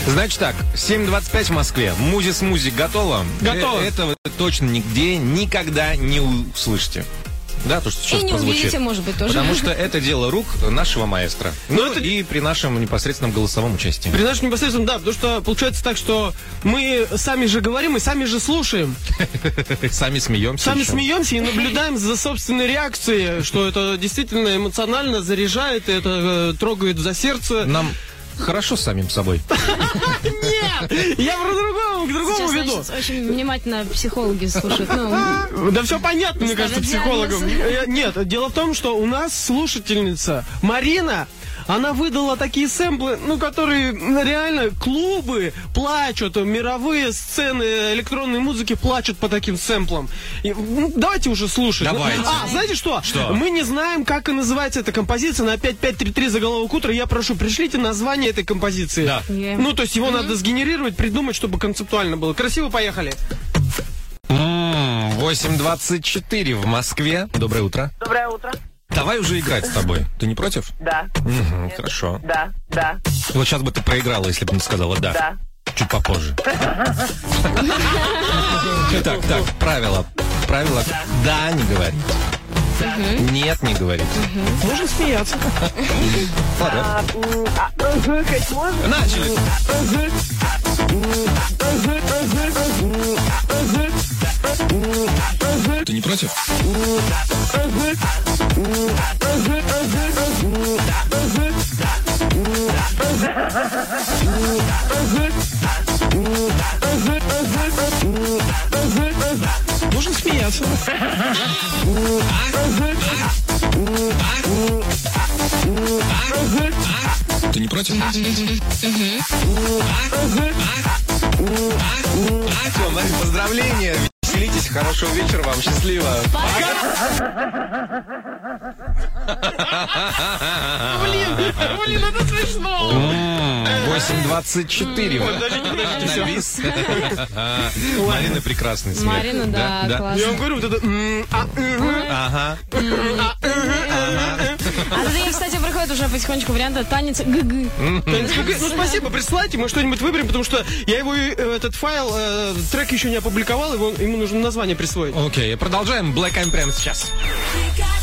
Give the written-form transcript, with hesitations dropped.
Значит так, 7:25 в Москве. Музис-музик готово? Готово. Этого вы точно нигде никогда не услышите. Да, то, что сейчас и не прозвучит. увидите, может быть, тоже. Потому что это дело рук нашего маэстро. Ну, это... и при нашем непосредственном голосовом участии. При нашем непосредственном, да, потому что получается так, что мы сами же говорим и сами же слушаем. Сами смеемся. Сами смеемся и наблюдаем за собственной реакцией, что это действительно эмоционально заряжает, это трогает за сердце. Нам хорошо с самим собой. Нет! Я про другому, к другому веду. Сейчас очень внимательно психологи слушают. Да все понятно, мне кажется, психологам. Нет, дело в том, что у нас слушательница Марина, она выдала такие сэмплы, ну, которые реально клубы плачут, мировые сцены электронной музыки плачут по таким сэмплам. Давайте уже слушать. Давайте. Знаете что? Что? Мы не знаем, как и называется эта композиция. На 5533 заголовок утра я прошу, пришлите название этой композиции. Да. Ну, то есть его надо сгенерировать, придумать, чтобы концептуально было. Красиво, поехали. 8:24 в Москве. Доброе утро. Доброе утро. Давай уже играть с тобой. Ты не против? Да. Угу, хорошо. Да, да. Вот сейчас бы ты проиграла, если бы не сказала «да». Да. Чуть попозже. Так, правило. Да, не говорить. Нет, не говорить. Можно смеяться. Хоть можно? Начали. Ты не против? Можно смеяться. Ты не против? Все, Марин, поздравления. Веселитесь, хорошего вечера вам, счастливо. Блин, это смешно. 8:24. Навис. Марина прекрасный смех. Марина, да, классно. Я вам говорю, вот это... Ага. А тут, кстати, приходит уже потихонечку вариант танец ГГ. Ну, спасибо, присылайте, мы что-нибудь выберем, потому что я его, этот файл, трек еще не опубликовал, ему нужно название присвоить. Окей, продолжаем. Black Eyed прямо сейчас.